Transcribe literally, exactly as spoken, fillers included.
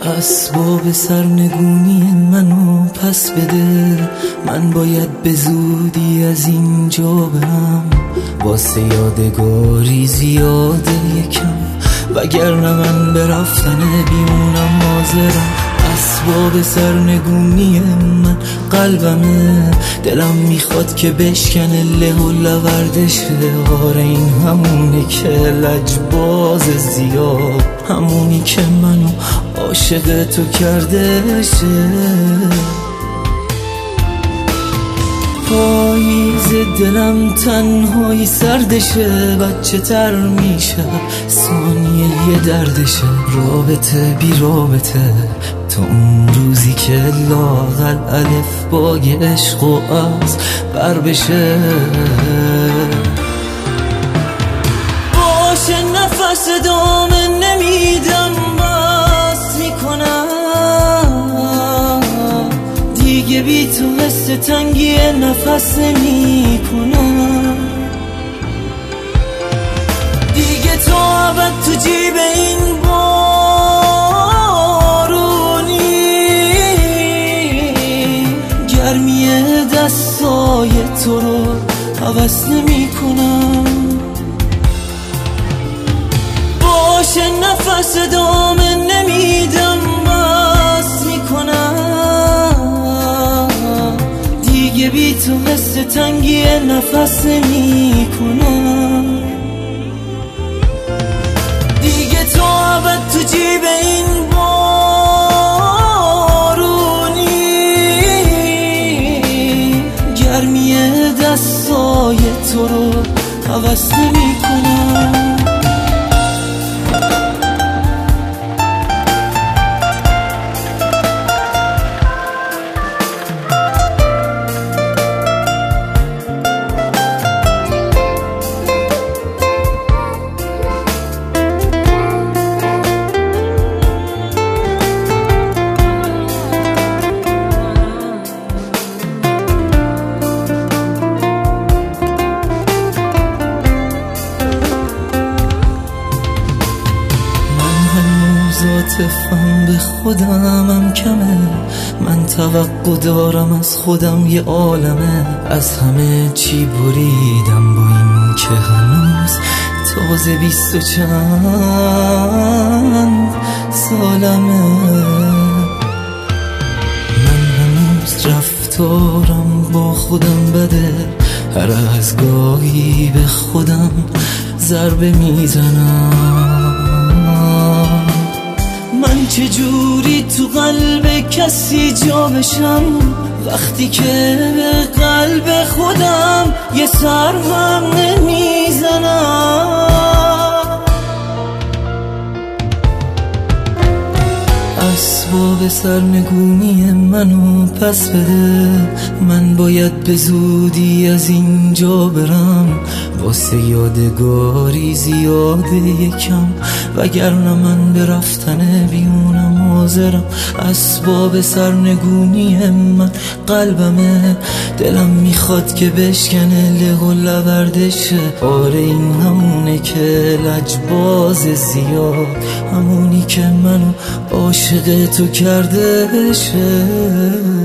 اسباب سرنگونی منو پس بده، من باید به زودی از اینجا برم، واسه یادگاری زیاده یکم، وگرنه من به رفتن بیمونم حاضرم. اسباب سرنگونی من قلبمه، دلم میخواد که بشکنه له و لوردشه. آره این همونه که لجباز زیاد، همونی که منو عاشق تو کردشه. پاییز دلم تنهایی سردشه، بچه تر میشه ثانیه یه دردشه. رابطه بی رابطه تا اون روزی که لااقل الف با عشق و از بر بشه. باشه نفس دامه نمیدم، بس میکنم دیگه بی تو حس تنگی نفس نمی کنم. دیگه تو ابد تو جیب این بارونی، گرمی دستای تو رو عوض نمی کنم. باشه نفس دامه نمیدم، بس میکنم دیگه بی تو حس تنگی نفس نمی کنم. دیگه تو ابد تو جیب این بارونی، گرمی دستای تو رو عوض نمی کنم. عاطفم به خودمم کمه، من توقع دارم از خودم یه عالمه. از همه چی بریدم با این که هنوز تازه بیست و چند سالمه. من هنوز رفتارم با خودم بده، هر از گاهی به خودم ضربه میزنم. من چجوری تو قلب کسی جا بشم وقتی که به قلب خودم یه سر هم نمیزنم. اسباب سرنگونی منو پس بده، من باید به زودی از اینجا برم، واسه یادگاری زیاده یکم، وگرنه من به رفتن بیونم حاضرم. اسباب سرنگونی من قلبمه، دلم میخواد که بشکنه له و لوردشه. آره این همونه که لجباز زیاد، همونی که منو عاشق تو کرده شه.